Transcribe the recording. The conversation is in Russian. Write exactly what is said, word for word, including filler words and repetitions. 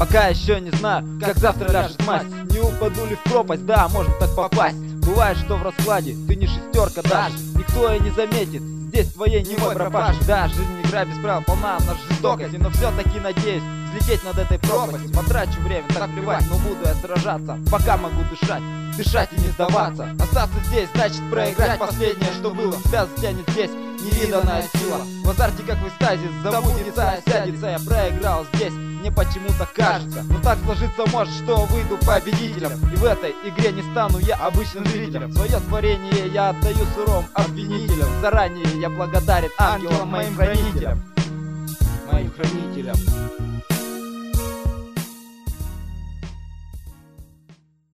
Пока еще не знаю, как завтра ляжет масть. Не упаду ли в пропасть, да, можно так попасть. Бывает, что в раскладе ты не шестерка даже. Никто и не заметит здесь твоей немой пропажи. Да, жизнь игра без правил, полна она жестокости. Но все-таки надеюсь взлететь над этой пропастью. Потрачу время, так плевать, но буду я сражаться, пока могу дышать, дышать и не сдаваться. Остаться здесь, значит проиграть последнее, что было. Себя затянет здесь невиданная сила. В азарте, как в экстазе, забудется, осядется. Я проиграл здесь, мне почему-то кажется. Но так сложиться может, что выйду победителем. И в этой игре не стану я обычным зрителем. Свое творение я отдаю суровым обвинителям. Заранее я благодарен ангелам, моим хранителям. Моим хранителям.